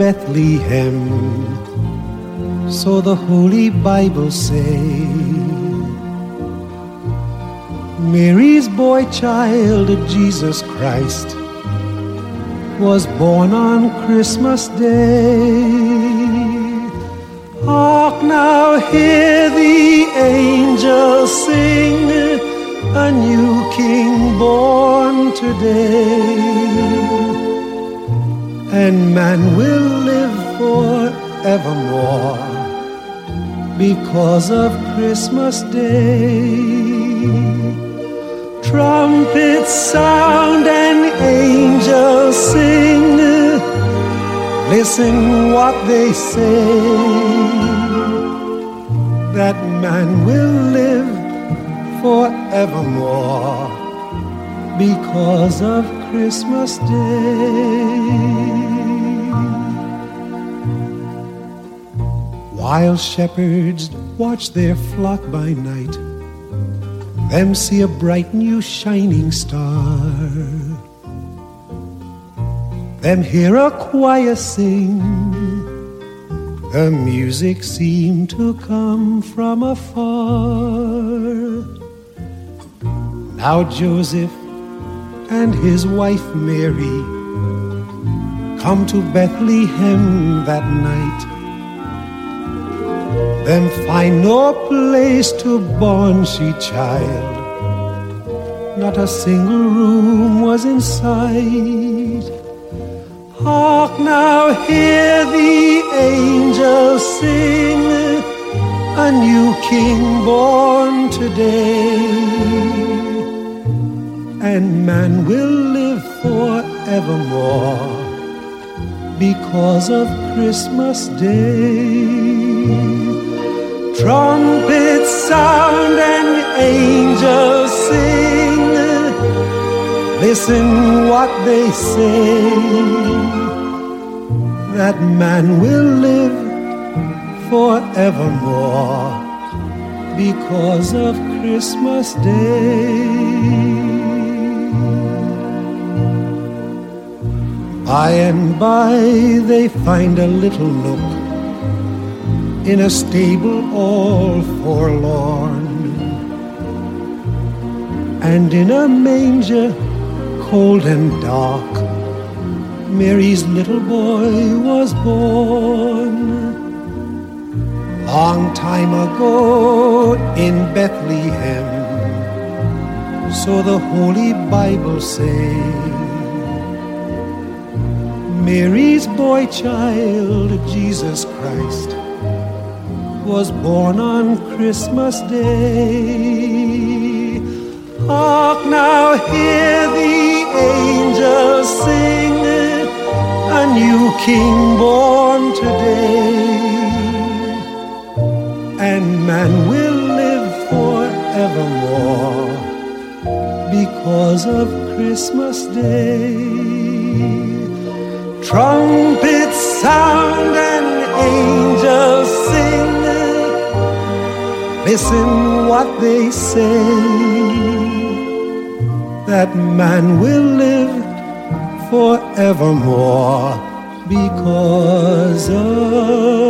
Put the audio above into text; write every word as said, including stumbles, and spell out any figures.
Bethlehem, so the Holy Bible say. Mary's boy child, Jesus Christ, was born on Christmas Day. Hark now, hear the angels sing, a new King born today. And man will live forevermore because of Christmas Day. Trumpets sound and angels sing, listen what they say, that man will live forevermore because of Christmas Day. While shepherds watch their flock by night, them see a bright new shining star. Them hear a choir sing, the music seemed to come from afar. Now Joseph and his wife Mary come to Bethlehem that night. Them find no place to born she child, not a single room was in sight. Hark now, hear the angels sing, a new King born today. And man will live forevermore because of Christmas Day. Trumpets sound and angels sing, listen what they say, that man will live forevermore because of Christmas Day. By and by they find a little nook in a stable all forlorn, and in a manger cold and dark Mary's little boy was born. Long time ago in Bethlehem, so the Holy Bible say. Mary's boy child, Jesus Christ, was born on Christmas Day. Hark now, hear the angels sing, a new King born today. And man will live forevermore because of Christmas Day. Trumpets sound and angels sing, listen what they say, that man will live forevermore because of